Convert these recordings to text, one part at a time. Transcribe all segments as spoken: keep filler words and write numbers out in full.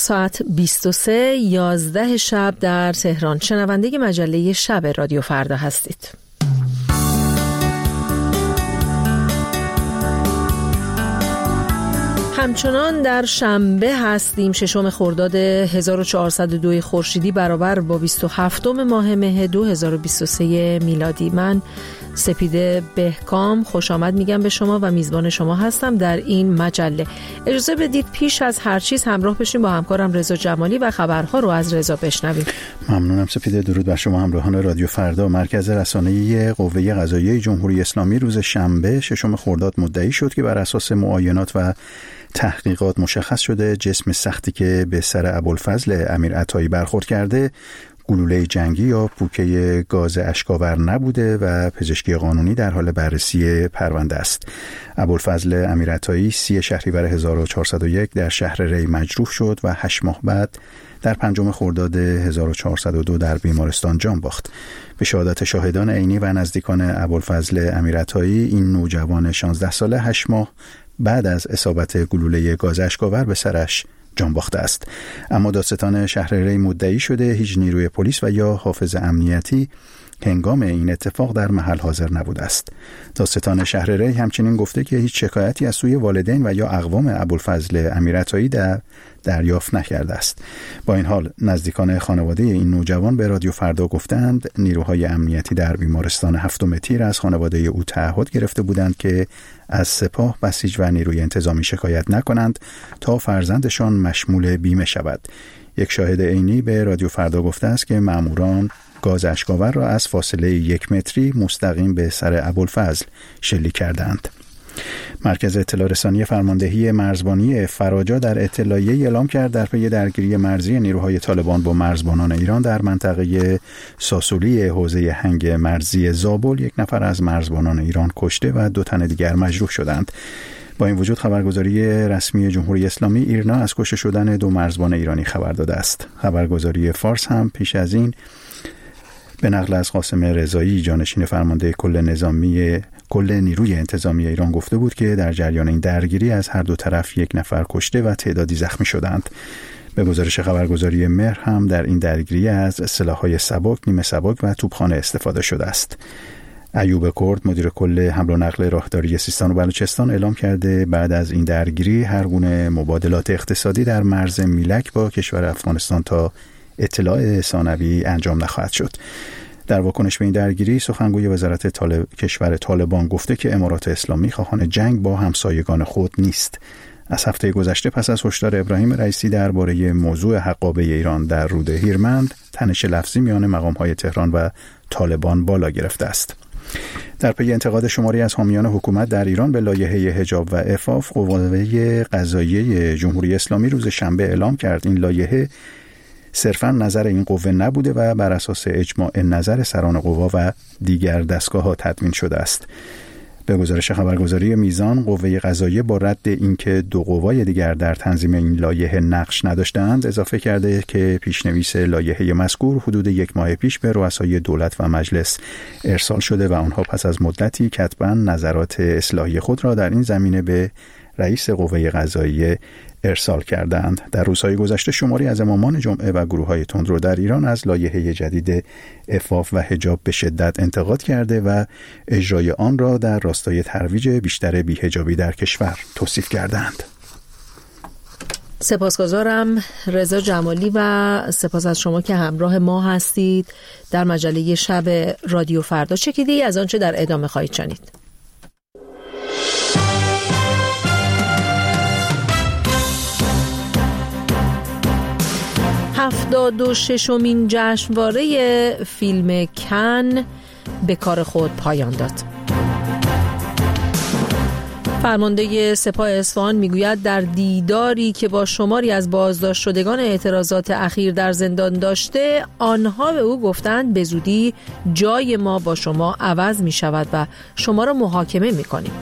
ساعت بیست و سه یازده شب در تهران. شنونده مجله شب رادیو فردا هستید. همچنان در شنبه هستیم، ششم خرداد هزار و چهارصد و دو خورشیدی برابر با بیست و هفتم ماه مه دو هزار و بیست و سه میلادی. من سپیده بهکام خوش آمد میگم به شما و میزبان شما هستم در این مجله. اجازه بدید پیش از هر چیز همراه بشیم با همکارم رضا جمالی و خبرها رو از رضا بشنویم. ممنونم سپیده. درود بر شما همراهان رادیو فردا. مرکز رسانه‌ای قوه قضاییه جمهوری اسلامی روز شنبه ششم خرداد مدعی شد که بر اساس معاینات و تحقیقات مشخص شده جسم سختی که به سر ابوالفضل امیرعطایی برخورد کرده گلوله جنگی یا پوکه گاز اشک‌آور نبوده و پزشکی قانونی در حال بررسی پرونده است. ابوالفضل امیرعطایی سی شهریور هزار و چهارصد و یک در شهر ری مجروح شد و هشت ماه بعد در پنجم خرداد هزار و چهارصد و دو در بیمارستان جان باخت. به شهادت شاهدان عینی و نزدیکان ابوالفضل امیرعطایی، این نوجوان شانزده ساله هشت ماه بعد از اصابت گلوله گاز اشک‌آور به سرش جان باخته است. اما دادستان شهر ری مدعی شده هیچ نیروی پلیس و یا حافظ امنیتی هنگام این اتفاق در محل حاضر نبوده است. دادستان شهر ری همچنین گفته که هیچ شکایتی از سوی والدین و یا اقوام ابوالفضل امیرعطایی در دریافت نکرده است. با این حال نزدیکان خانواده این نوجوان به رادیو فردا گفتند نیروهای امنیتی در بیمارستان هفتم تیر از خانواده او تعهد گرفته بودند که از سپاه، بسیج و نیروی انتظامی شکایت نکنند تا فرزندشان مشمول بیمه شود. یک شاهد عینی به رادیو فردا گفته است که ماموران گاز اشک‌آور را از فاصله یک متری مستقیم به سر ابوالفضل شلیک کردند. مرکز اطلاع رسانی فرماندهی مرزبانی فراجا در اطلاعیه‌ای اعلام کرد در پی درگیری مرزی نیروهای طالبان با مرزبانان ایران در منطقه ساسولی حوزه هنگ مرزی زابل یک نفر از مرزبانان ایران کشته و دو تن دیگر مجروح شدند. با این وجود خبرگزاری رسمی جمهوری اسلامی ایرنا از کشته شدن دو مرزبان ایرانی خبر داده است. خبرگزاری فارس هم پیش از این به نقل از قاسم رضایی جانشین فرمانده کل نظامی کل نیروی انتظامی ایران گفته بود که در جریان این درگیری از هر دو طرف یک نفر کشته و تعدادی زخمی شدند. به گزارش خبرگزاری مهر هم در این درگیری از سلاح‌های سبک، نیمه سبک و توپخانه استفاده شده است. ایوب کرد مدیر کل حمل و نقل راهداری سیستان و بلوچستان اعلام کرده بعد از این درگیری هر گونه مبادلات اقتصادی در مرز میلک با کشور افغانستان تا اطلاع ثانوی انجام نخواهد شد. در واکنش به این درگیری سخنگوی وزارت طالب... کشور طالبان گفته که امارات اسلامی خواهان جنگ با همسایگان خود نیست. از هفته گذشته پس از هشدار ابراهیم رئیسی درباره موضوع حقابه ایران در رود هیرمند، تنش لفظی میان مقام‌های تهران و طالبان بالا گرفته است. در پی انتقاد شماری از حامیان حکومت در ایران به لایحه حجاب و عفاف، قوه قضاییه جمهوری اسلامی روز شنبه اعلام کرد این لایحه صرفاً نظر این قوه نبوده و بر اساس اجماع نظر سران قوا و دیگر دستگاه‌ها تدوین شده است. به گزارش خبرگزاری میزان، قوه قضاییه با رد اینکه دو قوای دیگر در تنظیم این لایحه نقش نداشتند، اضافه کرده که پیشنویس لایحه مذکور حدود یک ماه پیش به رؤسای دولت و مجلس ارسال شده و آنها پس از مدتی کتباً نظرات اصلاحی خود را در این زمینه به رئیس قوه قضاییه ارسال کردند. در روزهای گذشته شماری از امامان جمعه و گروه‌های تندرو در ایران از لایحه جدید عفاف و حجاب به شدت انتقاد کرده و اجرای آن را در راستای ترویج بیشتر بی‌حجابی در کشور توصیف کردند. سپاسگزارم رضا جمالی و سپاس از شما که همراه ما هستید در مجله شب رادیو فردا. چکیده‌ای از آنچه در ادامه خواهید شنید. هفتاد و ششمین جشنواره فیلم کن به کار خود پایان داد. فرمانده سپاه اصفهان میگوید در دیداری که با شماری از بازداشت شدگان اعتراضات اخیر در زندان داشته، آنها به او گفتند به زودی جای ما با شما عوض می شود و شما را محاکمه می کنیم.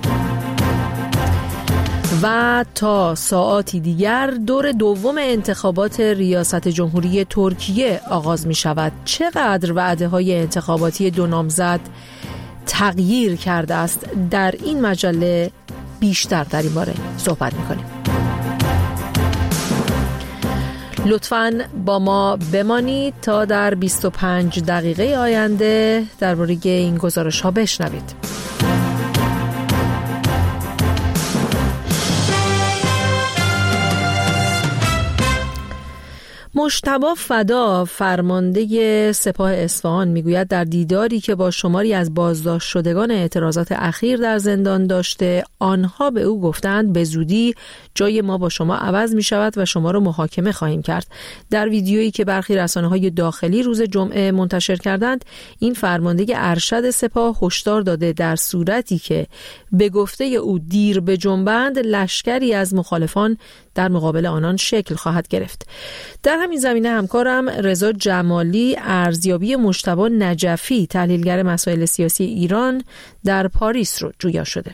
و تا ساعاتی دیگر دور دوم انتخابات ریاست جمهوری ترکیه آغاز می شود. چقدر وعده های انتخاباتی دو نامزد تغییر کرده است؟ در این مجله بیشتر در این باره صحبت می کنیم. لطفاً با ما بمانید تا در بیست و پنج دقیقه آینده درباره این گزارش ها بشنوید. مجتبی فدا فرمانده سپاه اصفهان میگوید در دیداری که با شماری از بازداشت شدگان اعتراضات اخیر در زندان داشته، آنها به او گفتند به زودی جای ما با شما عوض می شود و شما را محاکمه خواهیم کرد. در ویدیویی که برخی رسانه‌های داخلی روز جمعه منتشر کردند، این فرمانده ارشد سپاه هشدار داده در صورتی که به گفته او دیر بجنبند، لشکری از مخالفان در مقابل آنان شکل خواهد گرفت. در همین زمینه همکارم رضا جمالی ارزیابی مجتبی نجفی، تحلیلگر مسائل سیاسی ایران در پاریس رو جویا شده.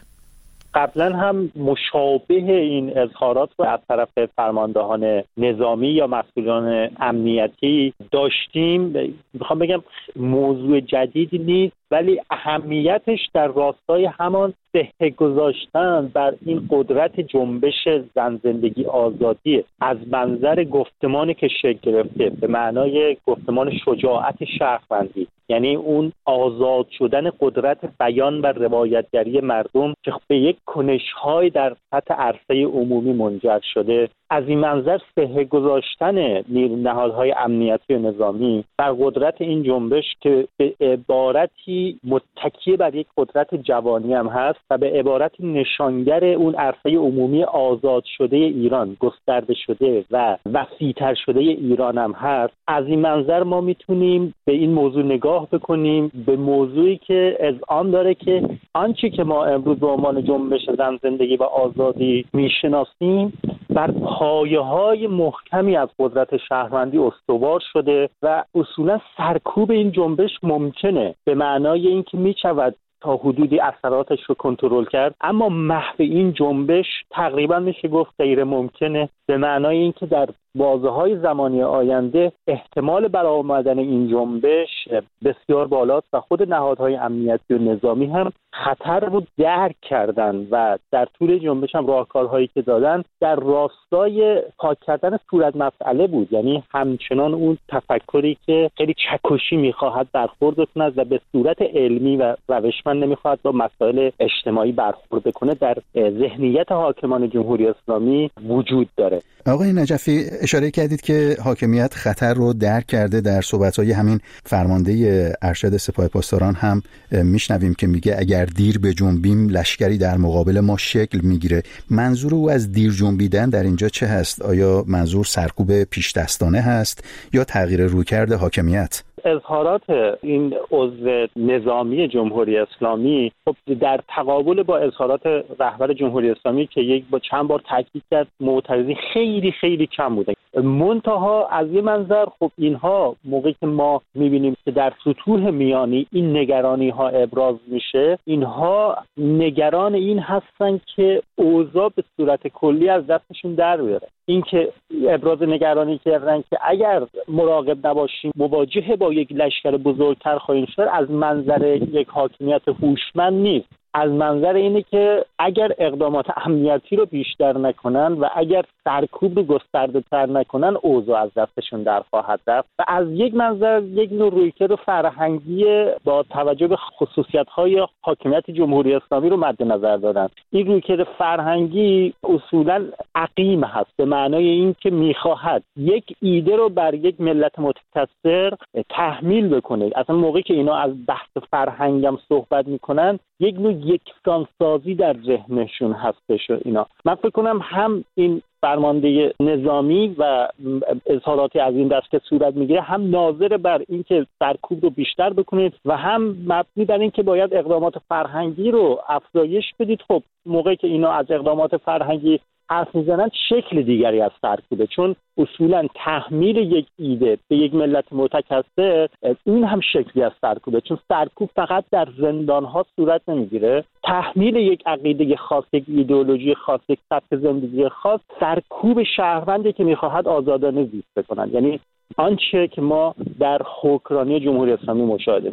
قبلا هم مشابه این اظهارات رو از طرف فرماندهان نظامی یا مسئولان امنیتی داشتیم. میخوام بگم موضوع جدیدی نیست، ولی اهمیتش در راستای همان صحه گذاشتن بر این قدرت جنبش زن زندگی آزادی از منظر گفتمانی که شکل گرفته به معنای گفتمان شجاعت شهروندی، یعنی اون آزاد شدن قدرت بیان و روایتگری مردم که به یک کنش‌های در سطح عرصه عمومی منجر شده. از این منظر صحه گذاشتن نهادهای امنیتی و نظامی بر قدرت این جنبش که به عبارتی متکی بر یک قدرت جوانی هم هست و به عبارتی نشانگر اون عرصه عمومی آزاد شده ایران، گسترده شده و وسیع‌تر شده ایران هم هست. از این منظر ما میتونیم به این موضوع نگاه بکنیم، به موضوعی که اذعان داره که آنچه که ما امروز به عنوان جنبش زن زندگی و آزادی میشناسیم بر پایه‌های محکمی از قدرت شهروندی استوار شده و اصولا سرکوب این جنبش ممکنه، به معنای اینکه میشود تا حدودی اثراتش رو کنترل کرد، اما محو این جنبش تقریبا میشه گفت غیر ممکنه، به معنای اینکه در بازه‌های زمانی آینده احتمال برآمدن این جنبش بسیار بالاست و خود نهادهای امنیتی و نظامی هم خطر رو درک کردن و در طول جنبش هم راهکارهایی که دادن در راستای پاک کردن صورت مسئله بود، یعنی همچنان اون تفکری که خیلی چکشی میخواهد برخورد کند و به صورت علمی و روشمند نمیخواهد با مسائل اجتماعی برخورد کنه در ذهنیت حاکمان جمهوری اسلامی وجود داره. آقای نجفی، اشاره کردید که حاکمیت خطر رو درک کرده. در صحبت‌های همین فرمانده ارشد سپاه پاسداران هم میشنویم که میگه اگر دیر به جنبیم لشکری در مقابل ما شکل میگیره. منظور او از دیر جنبیدن در اینجا چه هست؟ آیا منظور سرکوب پیش دستانه هست یا تغییر رویکرد حاکمیت؟ اظهارات این عضو نظامی جمهوری اسلامی خب در تقابل با اظهارات رهبر جمهوری اسلامی که یک با چند بار تاکید کرد معترضی خیلی خیلی کم بوده. منتها از یه منظر خب اینها موقعی که ما میبینیم که در سطوح میانی این نگرانی ها ابراز میشه، اینها نگران این هستن که اوضاع به صورت کلی از دستشون در بیاره. این که ابراز نگرانی کردن که اگر مراقب نباشیم مواجهه با یک لشکر بزرگتر خواهیم شد، از منظر یک حاکمیت هوشمند نیست. از منظر اینه که اگر اقدامات امنیتی رو بیشتر نکنن و اگر سرکوب رو گسترده تر نکنن اوضاع از دستشون در خواهد رفت و از یک منظر یک نوع رویکرد فرهنگی با توجه به خصوصیت‌های حاکمیت جمهوری اسلامی رو مد نظر دادن. این رویکرد فرهنگی اصولاً عقیم هست، به معنای این که می‌خواهد یک ایده رو بر یک ملت متکثر تحمیل بکنه. اصلا موقعی که اینا از بحث فرهنگم صحبت می‌کنن یک نوع یکسانسازی در ذهنشون هستش. اینا من فکر کنم هم این فرمانده نظامی و اظهاراتی از این دست که صورت میگیره هم ناظر بر این که سرکوب رو بیشتر بکنید و هم مبنی بر این که باید اقدامات فرهنگی رو افزایش بدید. خب موقعی که اینا از اقدامات فرهنگی حرف میزنن شکل دیگری از سرکوبه، چون اصولا تحمیل یک ایده به یک ملت متکثر این هم شکلی از سرکوبه، چون سرکوب فقط در زندان‌ها صورت نمیگیره. تحمیل یک عقیده خاص، یک ایدئولوژی خاص، یک سبک زندگی خاص سرکوب شهروندی که میخواهد آزادانه زیست بکنن، یعنی آنچه که ما در حکمرانی جمهوری اسلامی مشاهده می‌کنیم.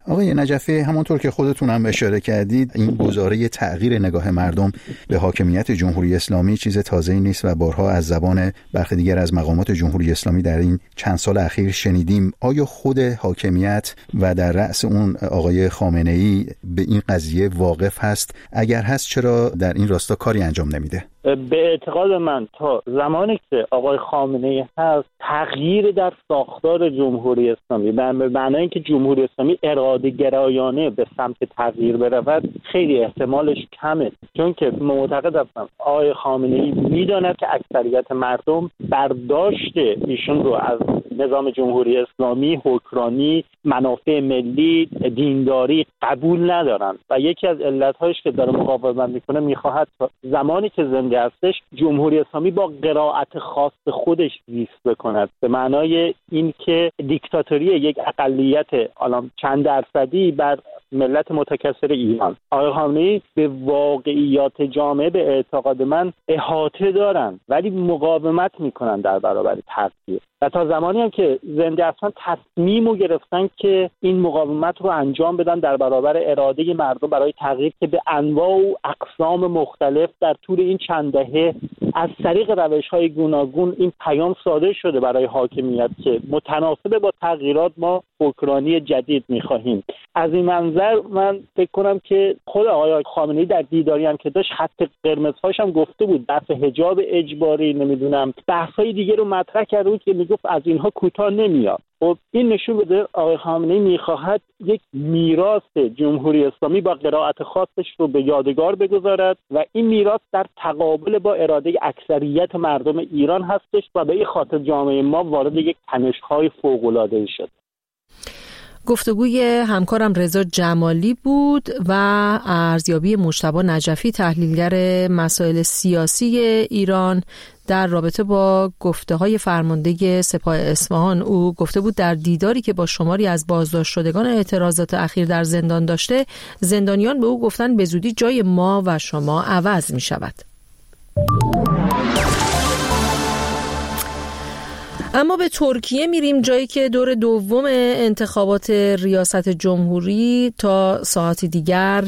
آقای نجفی، همونطور که خودتون هم اشاره کردید، این گزاره تغییر نگاه مردم به حاکمیت جمهوری اسلامی چیز تازه‌ای نیست و بارها از زبان برخی دیگر از مقامات جمهوری اسلامی در این چند سال اخیر شنیدیم. آیا خود حاکمیت و در رأس اون آقای خامنه‌ای به این قضیه واقف هست؟ اگر هست چرا در این راستا کاری انجام نمیده؟ به اعتقاد من تا زمانی که آقای خامنه‌ای هست، تغییر در ساختار جمهوری اسلامی به معنای اینکه جمهوری اسلامی اراده گرایانه به سمت تغییر برود خیلی احتمالش کمه، چون که معتقد هستم آقای خامنه‌ای میداند که اکثریت مردم برداشت ایشون رو از نظام جمهوری اسلامی، حکمرانی، منافع ملی، دینداری قبول ندارن و یکی از علت‌هاش که داره مقاومت میکنه میخواهد زمانی که زنده هستش جمهوری اسلامی با قرائت خاص خودش زیست بکند، به معنای اینکه دیکتاتوری یک اقلیت الان چند درصدی بر ملت متکثر ایران. آقای خامنه‌ای به واقعیات جامعه به اعتقاد من احاطه دارن ولی مقاومت میکنن در برابر تغییر و تا زمانی هم که زنده هستن تصمیم رو گرفتن که این مقاومت رو انجام بدن در برابر اراده مردم برای تغییر که به انواع و اقسام مختلف در طول این چند دهه از طریق روش‌های گوناگون این پیام صادر شده برای حاکمیت که متناسب با تغییرات ما حکمرانی جدید می‌خواهیم. از این منظر من فکر کنم که خود آقای خامنه‌ای در دیداری هم که داشت خط قرمزهاش هم گفته بود، دفع حجاب اجباری، نمیدونم بحث‌های دیگه رو مطرح کرده بود که میگفت از اینها کوتاه نمیاد. خب این نشون بده آقای خامنه‌ای میخواهد یک میراث جمهوری اسلامی با قرائت خاصش رو به یادگار بگذارد و این میراث در تقابل با اراده اکثریت مردم ایران هستش و به این خاطر جامعه ما وارد یک تنش‌های فوق‌العاده‌ای شد. گفتگوی همکارم رضا جمالی بود و ارزیابی مجتبی نجفی، تحلیلگر مسائل سیاسی ایران، در رابطه با گفته‌های فرمانده سپاه اصفهان. او گفته بود در دیداری که با شماری از بازداشت شدگان اعتراضات اخیر در زندان داشته، زندانیان به او گفتن به زودی جای ما و شما عوض می شود. اما به ترکیه میریم، جایی که دور دوم انتخابات ریاست جمهوری تا ساعت دیگر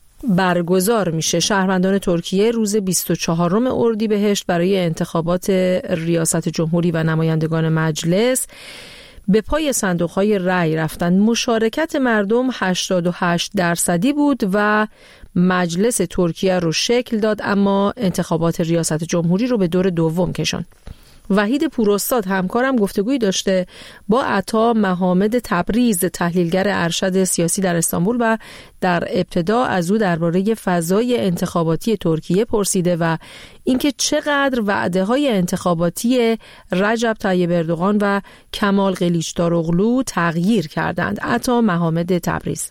برگزار میشه. شهروندان ترکیه روز بیست و چهارم اردیبهشت برای انتخابات ریاست جمهوری و نمایندگان مجلس به پای صندوق‌های رأی رفتن. مشارکت مردم هشتاد و هشت درصدی بود و مجلس ترکیه رو شکل داد، اما انتخابات ریاست جمهوری رو به دور دوم کشاند. وحید پوراستاد همکارم گفتگویی داشته با عطا محمد تبریز، تحلیلگر ارشد سیاسی در استانبول، و در ابتدا از او درباره فضای انتخاباتی ترکیه پرسیده و اینکه چقدر وعده‌های انتخاباتی رجب طیب اردوغان و کمال قلیچداروغلو تغییر کردند. عطا محمد تبریز: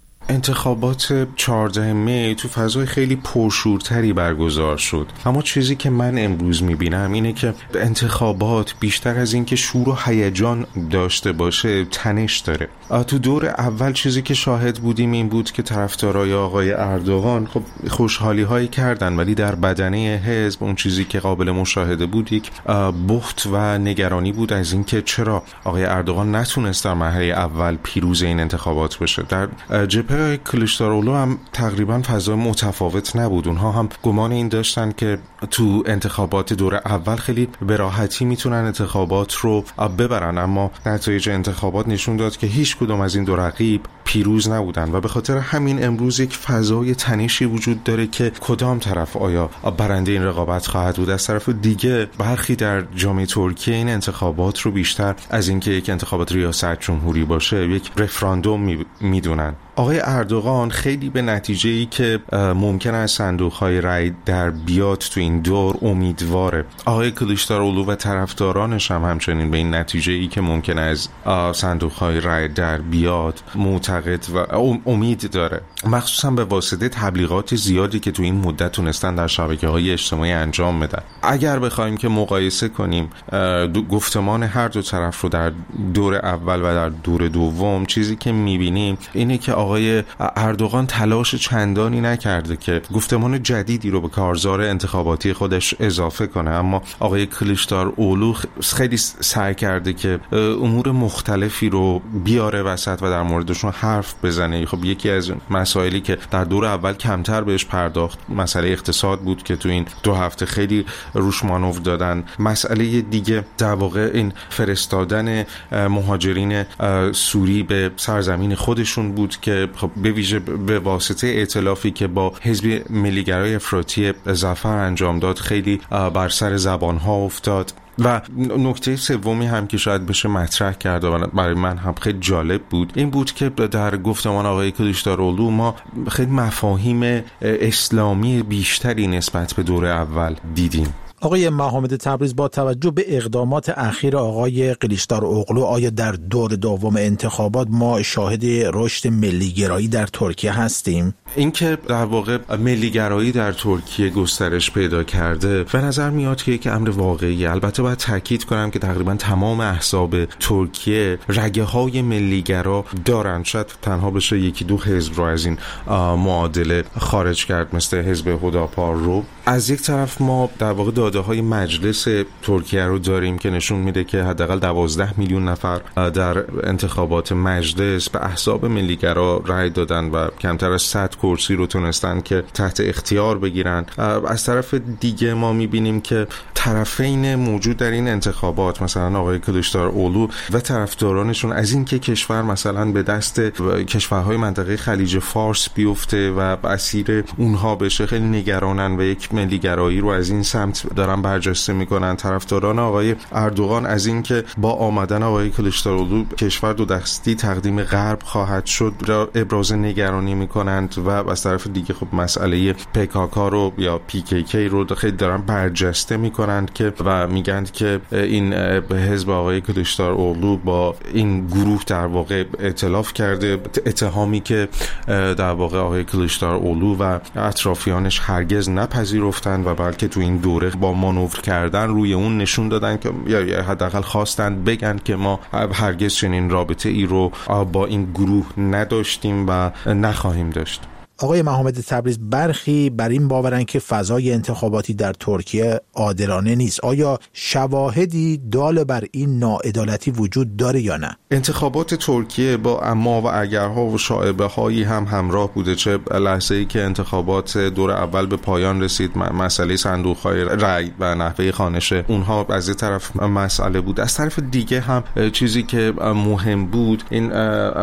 انتخابات چهاردهم می تو فضای خیلی پرشورتری برگزار شد، اما چیزی که من امروز میبینم اینه که انتخابات بیشتر از این که شور و هیجان داشته باشه تنش داره. تو دور اول چیزی که شاهد بودیم این بود که طرفدارای آقای اردوغان خب خوشحالی هایی کردن، ولی در بدنه حزب اون چیزی که قابل مشاهده بود یک بحت و نگرانی بود از این که چرا آقای اردوغان نتونست در مرحله اول پیروز این انتخابات بشه. در جبهه کلیچداروغلو هم تقریبا فضا متفاوت نبود. اونها هم گمان این داشتن که تو انتخابات دور اول خیلی به راحتی میتونن انتخابات رو ببرن، اما نتایج انتخابات نشون داد که هیچ کدوم از این دو رقیب پیروز نبودن و به خاطر همین امروز یک فضای تنشی وجود داره که کدام طرف آیا برنده این رقابت خواهد بود. از طرف دیگه برخی در جامعه ترکیه این انتخابات رو بیشتر از اینکه یک انتخابات ریاست جمهوری باشه یک رفراندوم میدونن. آقای اردوغان خیلی به نتیجه‌ای که ممکن است صندوق‌های رأی در بیاد تو این دور امیدواره. آقای کلیچداروغلو و طرفدارانش هم همچنین به این نتیجه‌ای که ممکن است صندوق‌های رأی در بیاد معتقد و امید داره، مخصوصا به واسطه تبلیغات زیادی که تو این مدت تونستن در شبکه‌های اجتماعی انجام بدن. اگر بخوایم که مقایسه کنیم گفتمان هر دو طرف رو در دور اول و در دور دوم، چیزی که می‌بینیم اینه که آقای اردوغان تلاش چندانی نکرده که گفتمان جدیدی رو به کارزار انتخاباتی خودش اضافه کنه، اما آقای کلیچداراوغلو خیلی سعی کرده که امور مختلفی رو بیاره وسط و در موردشون حرف بزنه. خب یکی از مسائلی که در دور اول کمتر بهش پرداخت مسئله اقتصاد بود که تو این دو هفته خیلی روش مانور دادن. مسئله دیگه در واقع این فرستادن مهاجرین سوری به سرزمین خودشون بود که خب به ویژه به واسطه ائتلافی که با حزب ملیگرای افراطی ظفر انجام داد خیلی بر سر زبانها افتاد. و نکته سومی هم که شاید بشه مطرح کرد و برای من هم خیلی جالب بود این بود که در گفتمان آقای کلیچداراوغلو ما خیلی مفاهیم اسلامی بیشتری نسبت به دور اول دیدیم. آقای محمد تبریز، با توجه به اقدامات اخیر آقای کلیچداراوغلو آیا در دور دوم انتخابات ما شاهد رشد ملیگرایی در ترکیه هستیم؟ اینکه در واقع ملیگرایی در ترکیه گسترش پیدا کرده به نظر میاد که یک امر واقعی. البته باید تاکید کنم که تقریبا تمام احزاب ترکیه رگه های ملیگرا دارن. شاید تنها بشه یکی دو حزب رو از این معادله خارج کرد مثل حزب هداپار رو. از یک طرف ما در واقع داده های مجلس ترکیه رو داریم که نشون میده که حداقل دوازده میلیون نفر در انتخابات مجلس به احزاب ملیگرا رأی دادن و کمتر از صد کرسی رو تونستن که تحت اختیار بگیرن. از طرف دیگه ما میبینیم که طرفین موجود در این انتخابات مثلا آقای کلیچداراوغلو و طرفدارانشون از این که کشور مثلا به دست کشورهای منطقه خلیج فارس بیفته و اسیر اونها بشه خیلی نگرانن و یک ملیگرایی رو از این سمت دارن برجسته میکنن. طرفداران آقای اردوغان از این که با آمدن آقای کلیچداراوغلو کشور دو دستی تقدیم غرب خواهد شد را ابراز نگرانی میکنند و از طرف دیگه خب مسئله پیکاکا رو یا پی کی کی رو خیلی دارن برجسته میکنند که و میگند که این حزب آقای کلیچداراوغلو با این گروه در واقع ائتلاف کرده، اتهامی که در واقع آقای کلیچداراوغلو و اطرافیانش هرگز نپذیرفتند و بلکه تو این دوره با مانور کردن روی اون نشون دادن که یا حداقل خواستند بگن که ما هرگز چنین رابطه ای رو با این گروه نداشتیم و نخواهیم داشت. آقای محمد تبریز، برخی بر این باورن که فضای انتخاباتی در ترکیه عادلانه نیست. آیا شواهدی دال بر این ناعدالتی وجود داره یا نه؟ انتخابات ترکیه با اما و اگرها و شایبه هایی هم همراه بوده. چه لحظه ای که انتخابات دور اول به پایان رسید مسئله صندوق های رای و نحوه خوانش اونها از این طرف مسئله بود. از طرف دیگه هم چیزی که مهم بود این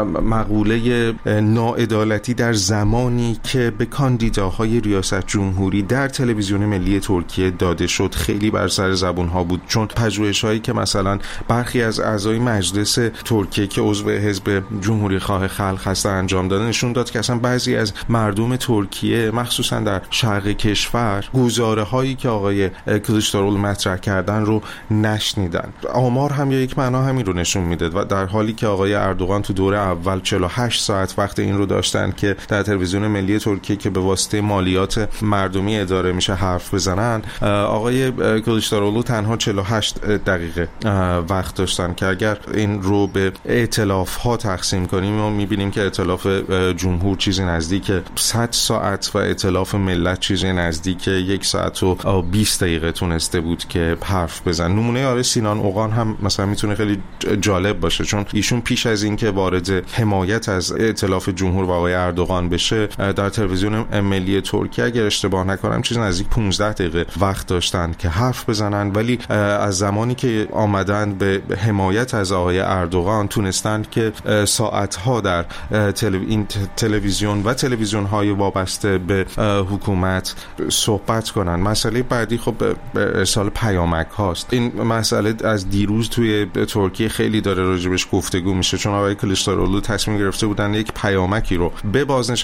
مقوله ناعدالتی در زمانی که به کاندیداهای ریاست جمهوری در تلویزیون ملی ترکیه داده شد خیلی بر سر زبونها بود، چون پژوهش‌هایی که مثلا برخی از اعضای مجلس ترکیه که عضو حزب جمهوری خواه خلق هستن انجام دادن نشون داد که اصلا بعضی از مردم ترکیه مخصوصا در شرق کشور گزاره‌هایی که آقای کلیچداراوغلو مطرح کردن رو نشنیدن. آمار هم یا یک معنا همین رو نشون میده و در حالی که آقای اردوغان تو دوره اول چهل و هشت ساعت وقت این رو داشتن که در تلویزیون ملی ترکیه که به واسطه مالیات مردمی اداره میشه حرف بزنن، آقای کلیچداراوغلو تنها چهل و هشت دقیقه وقت داشتن که اگر این رو به ائتلاف ها تقسیم کنیم ما میبینیم که ائتلاف جمهور چیزی نزدیک صد ساعت و ائتلاف ملت چیزی نزدیک یک ساعت و بیست دقیقه تونسته بود که حرف بزن. نمونه آقای سینان اوغان هم مثلا میتونه خیلی جالب باشه، چون ایشون پیش از این که وارد حمایت از ائتلاف جمهور و آقای اردوغان بشه در تلویزیون ملی ترکیه اگر اشتباه نکنم چیز نزدیک پانزده دقیقه وقت داشتن که حرف بزنن، ولی از زمانی که آمدن به حمایت از آقای اردوغان تونستن که ساعتها در تلو... این تلویزیون و تلویزیون های وابسته به حکومت صحبت کنن. مسئله بعدی خب ارسال پیامک هاست. این مسئله از دیروز توی ترکیه خیلی داره راجبش گفتگو میشه، چون آقای کلیچداراوغلو تصمیم گرفته بودن یک پیامکی رو به بازنشسته ها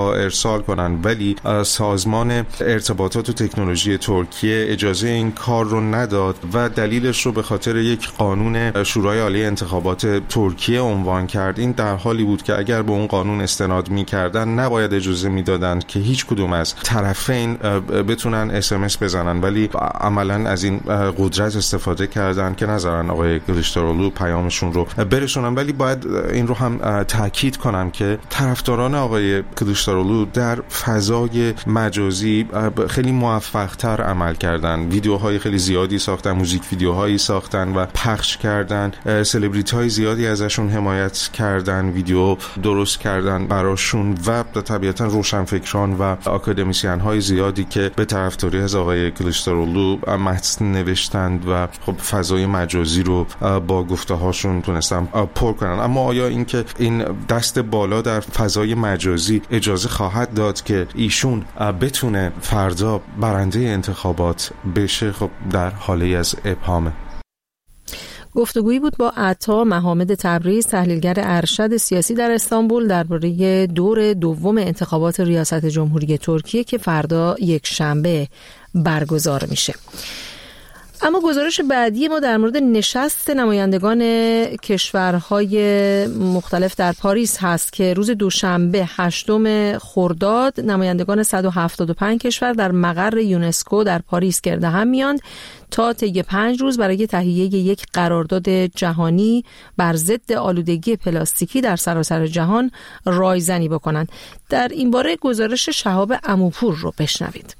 ها ارسال کنن، ولی سازمان ارتباطات و تکنولوژی ترکیه اجازه این کار رو نداد و دلیلش رو به خاطر یک قانون شورای عالی انتخابات ترکیه عنوان کرد. این در حالی بود که اگر به اون قانون استناد می‌کردن نباید اجازه میدادن که هیچ کدوم از طرفین بتونن اس ام اس بزنن، ولی عملاً از این قدرت استفاده کردن که نذارن آقای کلیچدارولو پیامشون رو برسونن. ولی باید این رو هم تاکید کنم که طرفداران آقای کلیچدارولو در فضای مجازی خیلی موفق‌تر عمل کردن، ویدیوهای خیلی زیادی ساختن، موزیک ویدیوهایی ساختن و پخش کردن، سلبریتی‌های زیادی ازشون حمایت کردن، ویدیو درست کردن براشون و طبیعتاً روشنفکران و آکادمیسیان‌های زیادی که به طرفداری از آقای کلیچدارولو متن نوشتند و خب فضای مجازی رو با گفته‌هاشون تونستن پر کنن. اما آیا اینکه این دست بالا در فضای مجازی اجازه خواهد داد که ایشون بتونه فردا برنده انتخابات بشه؟ خب در حالی از ابهامه. گفتگویی بود با عطا محمد تبریز، تحلیلگر ارشد سیاسی در استانبول، درباره دور دوم انتخابات ریاست جمهوری ترکیه که فردا یک شنبه برگزار میشه. اما گزارش بعدی ما در مورد نشست نمایندگان کشورهای مختلف در پاریس هست که روز دوشنبه هشتم خرداد نمایندگان صد و هفتاد و پنج کشور در مقر یونسکو در پاریس گرد هم میاند تا طی پنج روز برای تهیه یک قرارداد جهانی بر ضد آلودگی پلاستیکی در سراسر جهان رایزنی بکنند. در این باره گزارش شهاب عموپور رو بشنوید.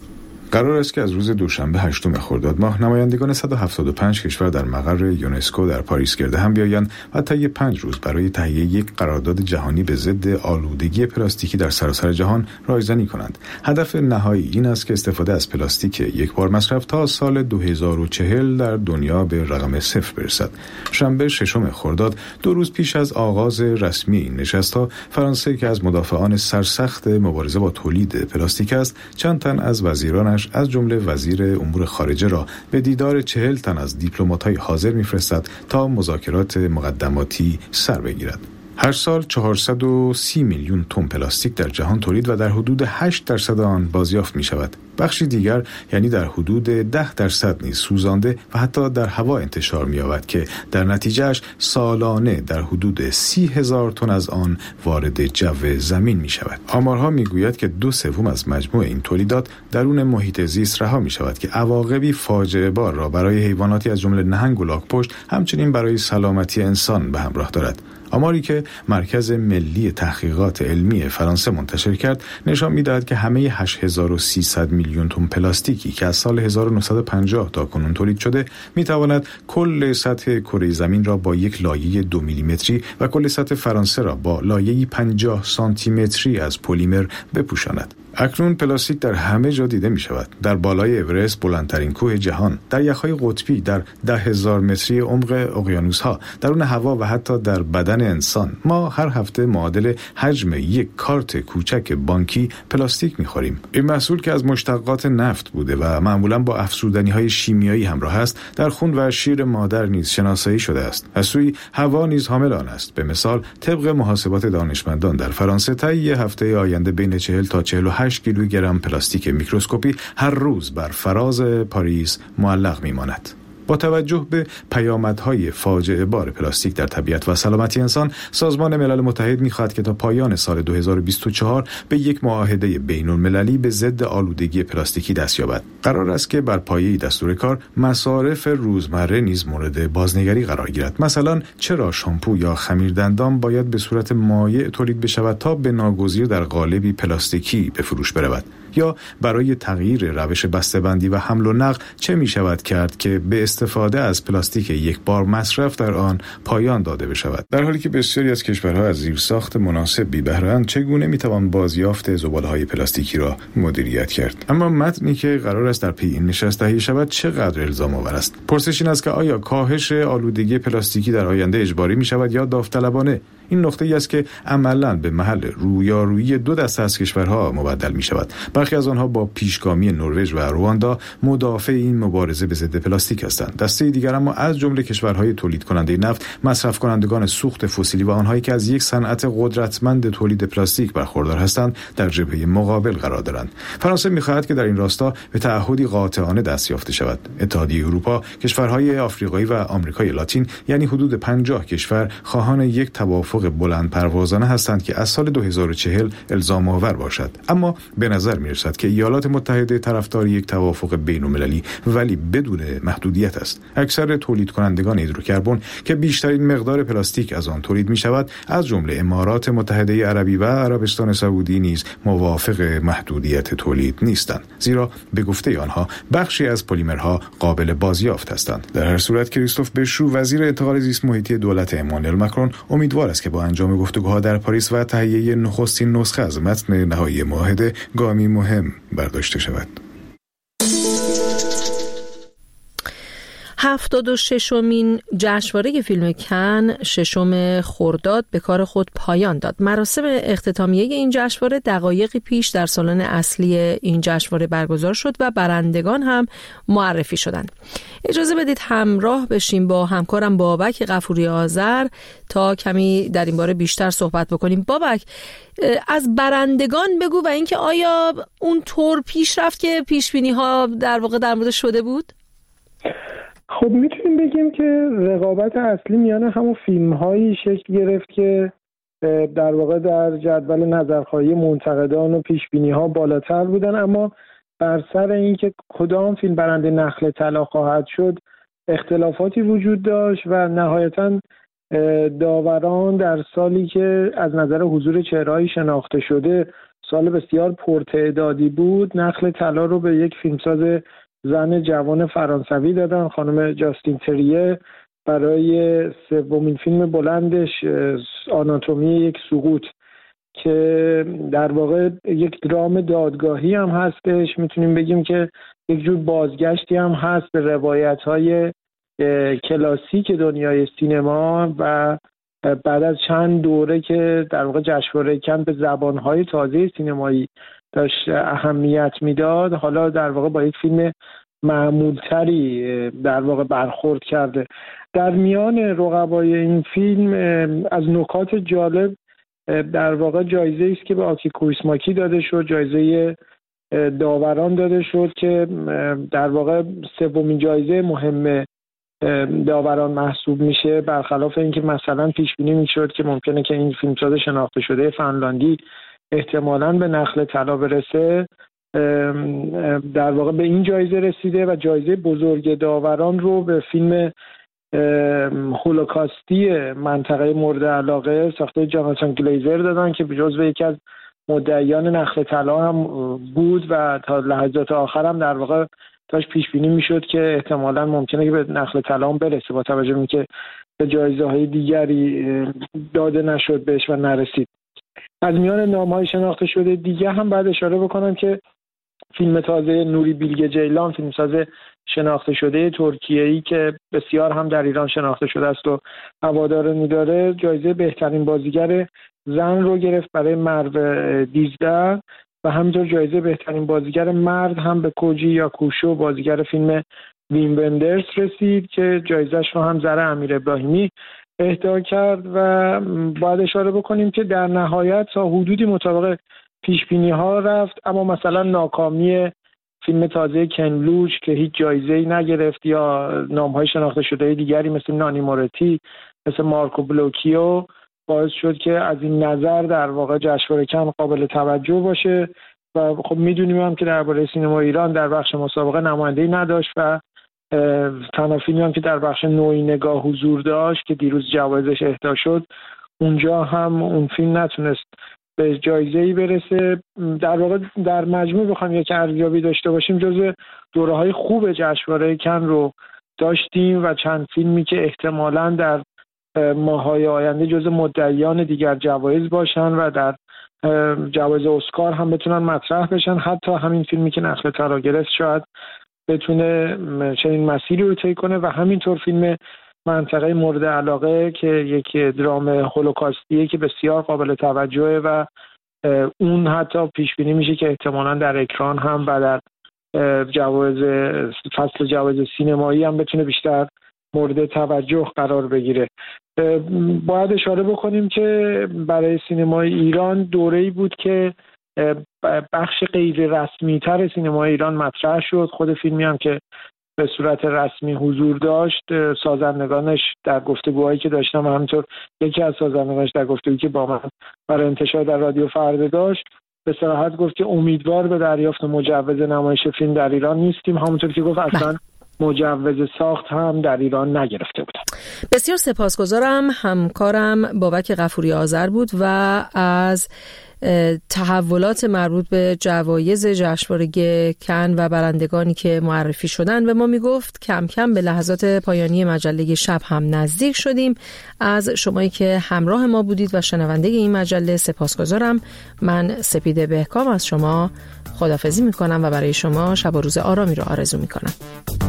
قرار است که از روز دوشنبه هشتم خرداد ماه نمایندگان صد و هفتاد و پنج کشور در مقر یونسکو در پاریس گرد هم بیایند و طی پنج روز برای تهیه یک قرارداد جهانی به ضد آلودگی پلاستیکی در سراسر جهان رایزنی کنند. هدف نهایی این است که استفاده از پلاستیک یک بار مصرف تا سال دو هزار و چهل در دنیا به رقم صفر برسد. شنبه ششم خرداد، دو روز پیش از آغاز رسمی این نشست‌ها، فرانسه که از مدافعان سرسخت مبارزه با تولید پلاستیک است، چند تن از وزیرانش از جمله وزیر امور خارجه را به دیدار چهل تن از دیپلمات‌های حاضر می‌فرستد تا مذاکرات مقدماتی سر بگیرد. هر سال چهارصد و سی میلیون تن پلاستیک در جهان تولید و در حدود هشت درصد آن بازیافت می شود. بخشی دیگر یعنی در حدود ده درصد نیز سوزانده و حتی در هوا انتشار می یابد که در نتیجهش سالانه در حدود سی هزار تن از آن وارد جو زمین می شود. آمارها می گوید که دو سوم از مجموع این تولیدات درون محیط زیست رها می شود که عواقبی فاجعه بار را برای حیواناتی از جمله نهنگ و لاک‌پشت همچنین برای سلامتی انسان به همراه دارد. آماری که مرکز ملی تحقیقات علمی فرانسه منتشر کرد نشان می‌دهد که همه هشت هزار و سیصد میلیون تن پلاستیکی که از سال هزار و نهصد و پنجاه تا کنون تولید شده می‌تواند کل سطح کره زمین را با یک لایه دو میلیمتری و کل سطح فرانسه را با لایه‌ای پنجاه سانتی متری از پلیمر بپوشاند. اکنون پلاستیک در همه جا دیده می شود. در بالای اورست، بلندترین کوه جهان، در یخهای قطبی، در ده هزار متری عمق اقیانوس‌ها، درون هوا و حتی در بدن انسان. ما هر هفته معادل حجم یک کارت کوچک بانکی پلاستیک می خوریم. این محصول که از مشتقات نفت بوده و معمولاً با افزودنی‌های شیمیایی همراه است، در خون و شیر مادر نیز شناسایی شده است. از سوی هوا نیز حامل آن است. به مثال، طبق محاسبات دانشمندان در فرانسه تا یه هفته آینده بین چهل تا چهل و هشت کیلوگرم پلاستیک میکروسکوپی هر روز بر فراز پاریس معلق میماند. با توجه به پیامدهای فاجعه بار پلاستیک در طبیعت و سلامتی انسان، سازمان ملل متحد می‌خواهد که تا پایان سال دو هزار و بیست و چهار به یک معاهده بین‌المللی به ضد آلودگی پلاستیکی دست یابد. قرار است که بر پایه دستور کار مصارف روزمره نیز مورد بازنگری قرار گیرد. مثلا چرا شامپو یا خمیردندان باید به صورت مایع تولید بشود تا به ناگزیر در قالبی پلاستیکی به فروش برود؟ یا برای تغییر روش بسته‌بندی و حمل و نقل چه می شود کرد که به استفاده از پلاستیک یک بار مصرف در آن پایان داده بشود؟ در حالی که بسیاری از کشورها از زیرساخت مناسب بی بهره اند، چگونه می توان بازیافت زباله‌های پلاستیکی را مدیریت کرد؟ اما متنی که قرار است در پی این نشست تهیه شود چقدر الزام آور است؟ پرسش این است که آیا کاهش آلودگی پلاستیکی در آینده اجباری می شود یا داوطلبانه؟ این نقطه ای است که عملاً به محل رویارویی دو دسته از کشورها مبدل می شود. برخی از آنها با پیشگامی نروژ و رواندا مدافع این مبارزه به ضد پلاستیک هستند. هستند. دسته دیگر اما از جمله کشورهای تولید کننده نفت، مصرف کنندگان سوخت فسیلی و آنهایی که از یک صنعت قدرتمند تولید پلاستیک برخوردار هستند در جبهه مقابل قرار دارند. فرانسه می‌خواهد که در این راستا به تعهدی قاطعانه دست یافته شود. اتحادیه اروپا، کشورهای آفریقایی و آمریکای لاتین یعنی حدود پنجاه کشور خواهان یک توافق بلند پروازانه هستند که از سال دو هزار و چهل الزام آور باشد. اما به نظر می‌رسد که ایالات متحده طرفدار یک توافق بین‌المللی ولی بدون محدودیت است. اکثر تولید کنندگان هیدروکربن که بیشترین مقدار پلاستیک از آن تولید می‌شود، از جمله امارات متحده عربی و عربستان سعودی نیز موافق محدودیت تولید نیستند، زیرا به گفته آنها بخشی از پلیمرها قابل بازیافت هستند. در هر صورت کریستوف بشرو، وزیر انتقال زیست محیطی دولت امانوئل ماکرون، امیدوار است که با انجام گفتگوها در پاریس و تهیه نخستین نسخه از متن نهایی معاهده گامی مهم برداشته شود. هفتاد و ششمین جشنواره فیلم کن ششم خرداد به کار خود پایان داد. مراسم اختتامیه این جشنواره دقایقی پیش در سالن اصلی این جشنواره برگزار شد و برندگان هم معرفی شدند. اجازه بدید همراه بشیم با همکارم بابک غفوری آذر تا کمی در این باره بیشتر صحبت بکنیم. بابک، از برندگان بگو و اینکه آیا اون طور پیش رفت که پیشبینی ها در واقع در مورد شده بود؟ خب میتونیم بگیم که رقابت اصلی میان همون فیلم هایی شکل گرفت که در واقع در جدول نظرخواهی منتقدان و پیشبینی ها بالاتر بودن، اما بر سر این که کدام فیلم برنده نخل طلا خواهد شد اختلافاتی وجود داشت و نهایتاً داوران در سالی که از نظر حضور چهره‌ای شناخته شده سال بسیار پرتعدادی بود، نخل طلا رو به یک فیلمساز زن جوان فرانسوی دادن، خانم جاستین تریه، برای سومین فیلم بلندش آناتومی یک سقوط که در واقع یک درام دادگاهی هم هستش. میتونیم بگیم که یک جور بازگشتی هم هست به روایت‌های کلاسیک دنیای سینما و بعد از چند دوره که در واقع جشنواره کن به زبان‌های تازه سینمایی داشت اهمیت میداد، حالا در واقع با یک فیلم معمولتری در واقع برخورد کرده. در میان رقبای این فیلم از نکات جالب در واقع جایزه است که به آکی کوریسماکی داده شد، جایزه داوران داده شد که در واقع سومین جایزه مهم داوران محسوب میشه، برخلاف اینکه مثلا پیش بینی میشد که ممکنه که این فیلمساز شناخته شده فنلاندی احتمالاً به نخل طلا برسه. در واقع به این جایزه رسیده و جایزه بزرگ داوران رو به فیلم هولوکاستی منطقه مورد علاقه ساخته جاناتان گلیزر دادن که جزو یکی از مدعیان نخل طلا هم بود و تا لحظات آخر هم در واقع داشت پیش بینی میشد که احتمالاً ممکنه که به نخل طلا هم برسه، با توجه به اینکه به جایزه های دیگری داده نشد بهش و نرسید. از میان نام‌های شناخته شده دیگه هم بعد اشاره بکنم که فیلم تازه نوری بیلگه جیلان، فیلمساز شناخته شده ترکیه‌ای که بسیار هم در ایران شناخته شده است و هوادارانی داره، جایزه بهترین بازیگر زن رو گرفت برای مرو دیزده و همینطور جایزه بهترین بازیگر مرد هم به کوجی یا کوشو بازیگر فیلم ویم وندرز رسید که جایزه‌اش رو هم زره امیر ابراهیمی اهدا کرد. و باید اشاره بکنیم که در نهایت تا حدودی مطابق پیشبینی ها رفت، اما مثلا ناکامی فیلم تازه کنلوچ که هیچ جایزه‌ای نگرفت یا نام‌های شناخته شده دیگری مثل نانی مورتی، مثل مارکو بلوکیو باعث شد که از این نظر در واقع جشنواره کن قابل توجه باشه. و خب میدونیم هم که درباره سینما ایران در بخش مسابقه نماینده‌ای نداشت و تنها فیلمی هم که در بخش نوعی نگاه حضور داشت که دیروز جوایزش اهدا شد، اونجا هم اون فیلم نتونست به جایزه‌ای برسه. در واقع در مجموع بخوام یک ارزیابی داشته باشیم، جزو دوره‌های خوب جشنواره کن رو داشتیم و چند فیلمی که احتمالاً در ماه‌های آینده جزو مدعیان دیگر جوایز باشن و در جوایز اسکار هم بتونن مطرح بشن. حتی همین فیلمی که نخل طلا گرفت شاید بتونه چنین مسیری رو طی کنه و همینطور فیلم منطقه مورد علاقه که یک درام هولوکاستیه که بسیار قابل توجهه و اون حتی پیش بینی میشه که احتمالاً در اکران هم و در جوایز فصل جوایز سینمایی هم بتونه بیشتر مورد توجه قرار بگیره. باید اشاره بکنیم که برای سینمای ایران دوره‌ای بود که بخش غیر رسمی تر سینمای ایران مطرح شد. خود فیلمی هم که به صورت رسمی حضور داشت، سازندگانش در گفتگوهایی که داشتم، همینطور یکی از سازندگانش در گفتگویی که با من برای انتشار در رادیو فردا داشت، به صراحت گفت که امیدوار به دریافت مجوز نمایش فیلم در ایران نیستیم. همونطور که گفت اصلا مجوز ساخت هم در ایران نگرفته بودن. بسیار سپاسگزارم. همکارم بابک غفوری آذر بود و از تحولات مربوط به جوایز جشنواره کن و برندگانی که معرفی شدن به ما میگفت. کم کم به لحظات پایانی مجله شب هم نزدیک شدیم. از شمایی که همراه ما بودید و شنونده این مجله سپاسگزارم. من سپیده بهکام از شما خداحافظی میکنم و برای شما شب و روز آرامی رو آرزو میکنم.